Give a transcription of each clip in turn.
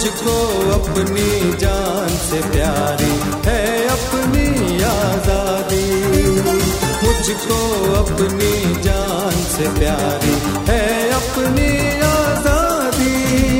मुझको अपनी जान से प्यारी है अपनी आजादी। मुझको अपनी जान से प्यारी है अपनी आजादी।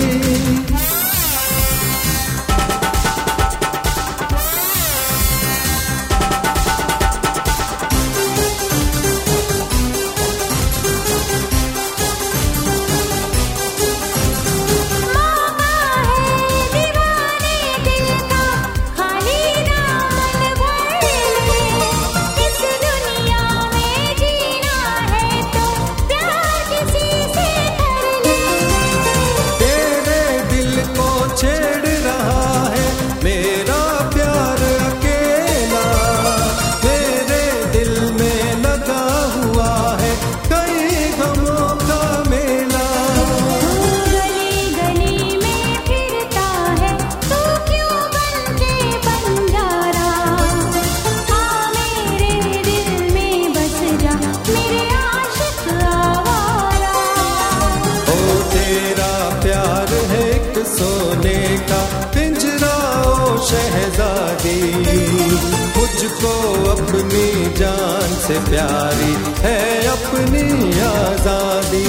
सोने का पिंजरा ओ शहजादी। मुझको अपनी जान से प्यारी है अपनी आजादी।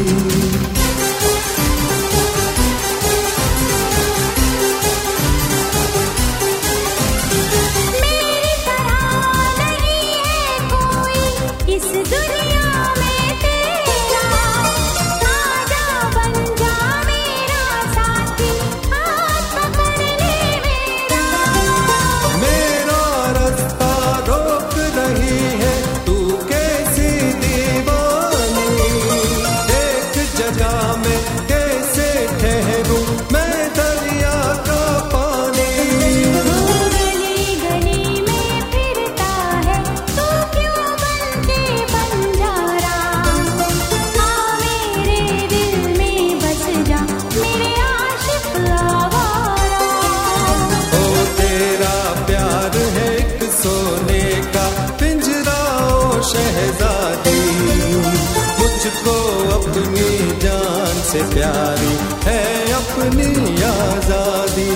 शहजादी मुझको अपनी जान से प्यारी है अपनी आजादी।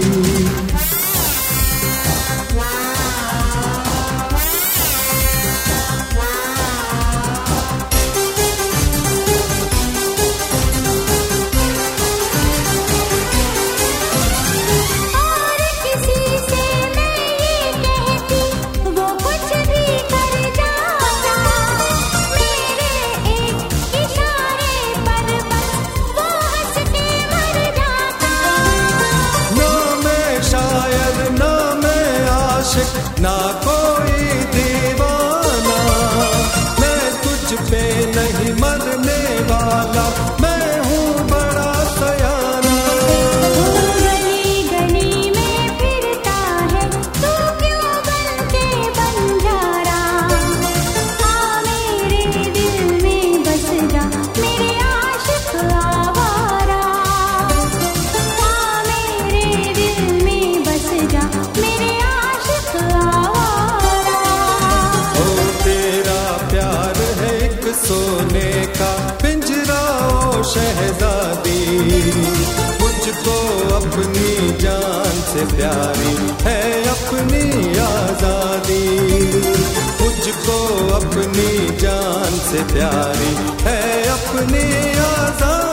ना कोई दीवाना मैं तुझ पे नहीं मरने वाला, मैं हूँ बड़ा सयाना। गली गली में फिरता है तू क्यों बन के बंजारा। हाँ मेरे दिल में बस जा मेरे आशिक आवारा। हाँ मेरे दिल में बस जा मेरे सोने का पिंजरा ओ शहजादी। मुझको अपनी जान से प्यारी है अपनी आजादी। मुझको अपनी जान से प्यारी है अपनी आजादी।